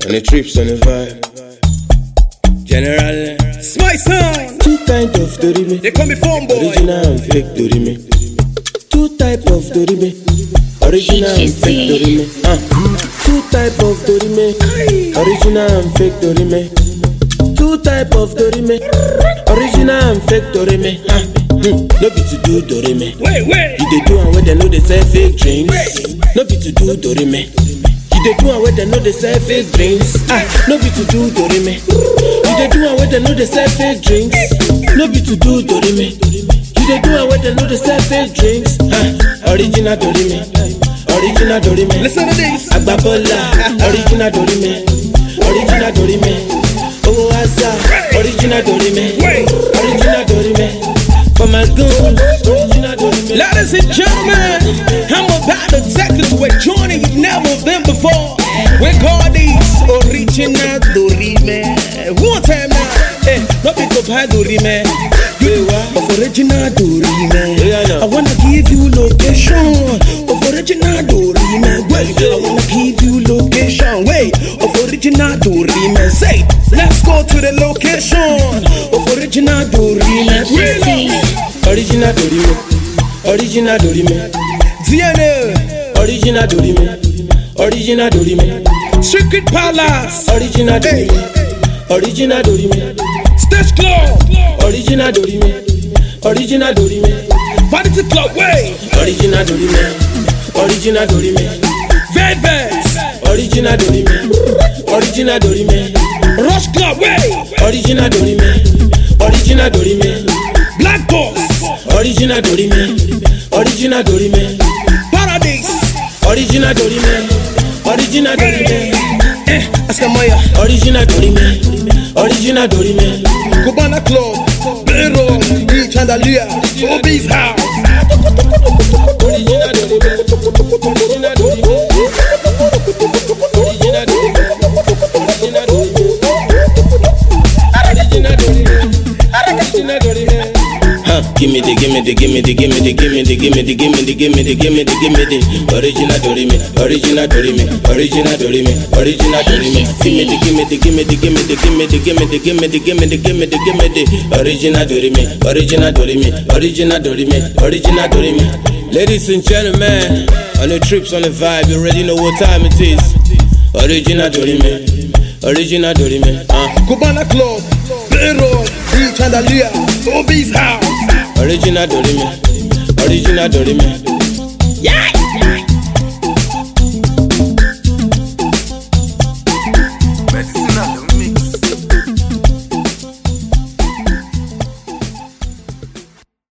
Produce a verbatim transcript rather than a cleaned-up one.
And the trips on the vibe. General Smile sound. Two kind of Dorime. They call me phone boy. Original and fake Dorime. Two type of Dorime. Original and fake Dorime. Uh. Two type of Dorime. Original and fake Dorime. Two type of Dorime. Original and fake Dorime. Uh. Mm. No be to do Dorime. Wait, wait. You dey do and when they know they sell fake drinks. No be to do Dorime. You dey do and when they know they sell fake drinks. Ah, no be to do Dorime. You dey do and when they know they sell fake drinks. No be to do Dorime. You dey do and when they know they sell fake drinks. Ah, original Dorime. Original Dorime. Listen to this. Agbabola. Original Dorime. Original Dorime. Oh, Asa. Original Dorime. Original Dorime. For my goons, original Dorime. Ladies and gentlemen, I'm about to take you to a journey you've never been before. We call these original Dorime. One time now, eh, not pick up high Dorime. You of original Dorime. I wanna give you location of original Dorime. Wait, I wanna give you location. Wait, of original Dorime. Say, let's go to the location of original Dorime. Original Dorime. Original Dorime. D N A. Original Dorime. Original Dorime. Secret Palace. Original Dorime. Original Dorime. Stage Club. Original Dorime. Original Dorime. Vanity Club. Way. Original Dorime. Original Dorime. Velvet. Original Dorime. Original Dorime. Rush Club. Way. Original Dorime. Original Dorime. Black Boss. Original Dorime. Original Dorime. Paradise. Original Dorime. Original Dorime. Eh, Asamaya. Original Dorime. Original Dorime. Cubana Club. Pero. D. Chandelier. Obi's House. Original Dorime. Original Dorime. Original Dorime. Original Dorime. Original Dorime. Original Dorime. Gimme the, gimme the, gimme the, gimme the, gimme the, gimme the, gimme the, gimme the, gimme the, gimme the original Dorime, original Dorime, original Dorime, original Dorime. Gimme the, gimme the, gimme the, gimme the, gimme the, gimme the, gimme the, gimme the, gimme the, gimme the original Dorime, original Dorime, original Dorime, original Dorime. Ladies and gentlemen, on the trips on the vibe, you already know what time it is. Original Dorime, original Dorime. Uh. Cubana Club, Pero, D. Chandelier, Obi's House. Original Dorime, original Dorime. Yeah!